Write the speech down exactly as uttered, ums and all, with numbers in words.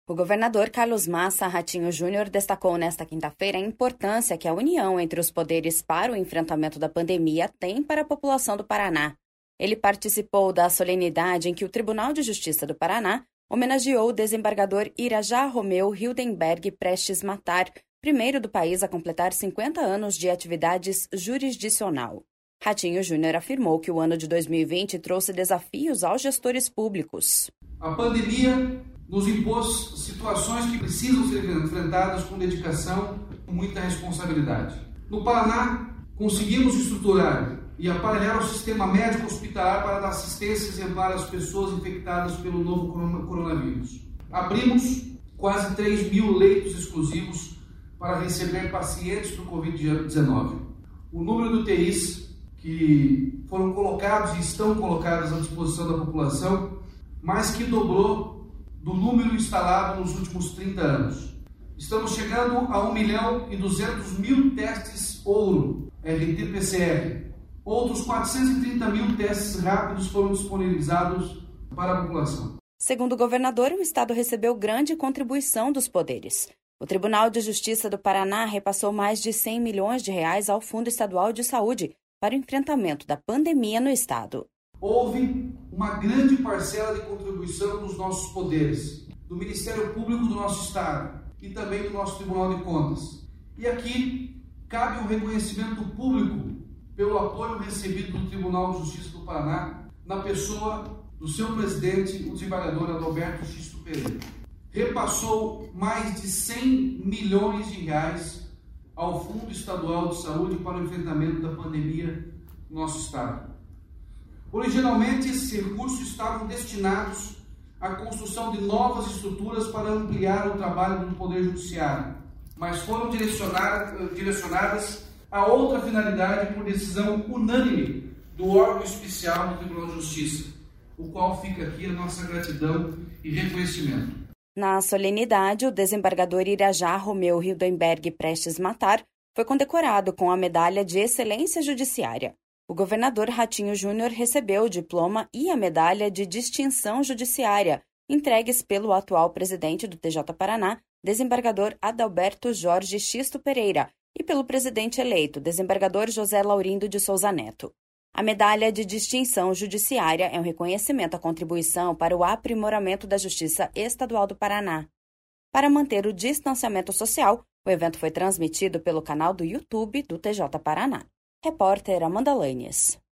O governador Carlos Massa Ratinho Júnior destacou nesta quinta-feira a importância que a união entre os poderes para o enfrentamento da pandemia tem para a população do Paraná. Ele participou da solenidade em que o Tribunal de Justiça do Paraná homenageou o desembargador Irajá Romeu Hildenberg Prestes Matar, primeiro do país a completar cinquenta anos de atividades jurisdicional. Ratinho Júnior afirmou que o ano de dois mil e vinte trouxe desafios aos gestores públicos. A pandemia nos impôs situações que precisam ser enfrentadas com dedicação e muita responsabilidade. No Paraná, conseguimos estruturar e aparelhar o sistema médico hospitalar para dar assistência exemplar às pessoas infectadas pelo novo coronavírus. Abrimos quase três mil leitos exclusivos para receber pacientes do covid dezenove. O número de U T Is que foram colocados e estão colocados à disposição da população mais que dobrou do número instalado nos últimos trinta anos. Estamos chegando a um milhão e duzentos mil testes ouro, R T P C R. Outros quatrocentos e trinta mil testes rápidos foram disponibilizados para a população. Segundo o governador, o estado recebeu grande contribuição dos poderes. O Tribunal de Justiça do Paraná repassou mais de cem milhões de reais ao Fundo Estadual de Saúde para o enfrentamento da pandemia no estado. Houve uma grande parcela de contribuição dos nossos poderes, do Ministério Público do nosso estado e também do nosso Tribunal de Contas. E aqui cabe um reconhecimento público pelo apoio recebido do Tribunal de Justiça do Paraná na pessoa do seu presidente, o desembargador Adalberto Xisto Pereira. Repassou mais de cem milhões de reais ao Fundo Estadual de Saúde para o enfrentamento da pandemia no nosso estado. Originalmente, esses recursos estavam destinados à construção de novas estruturas para ampliar o trabalho do Poder Judiciário, mas foram direcionadas a outra finalidade por decisão unânime do órgão especial do Tribunal de Justiça, o qual fica aqui a nossa gratidão e reconhecimento. Na solenidade, o desembargador Irajá Romeu Hildenberg Prestes Matar foi condecorado com a Medalha de Excelência Judiciária. O governador Ratinho Júnior recebeu o diploma e a Medalha de Distinção Judiciária, entregues pelo atual presidente do T J Paraná, desembargador Adalberto Jorge Xisto Pereira, e pelo presidente eleito, desembargador José Laurindo de Souza Neto. A Medalha de Distinção Judiciária é um reconhecimento à contribuição para o aprimoramento da Justiça Estadual do Paraná. Para manter o distanciamento social, o evento foi transmitido pelo canal do YouTube do T J Paraná. Repórter Amanda Lanes.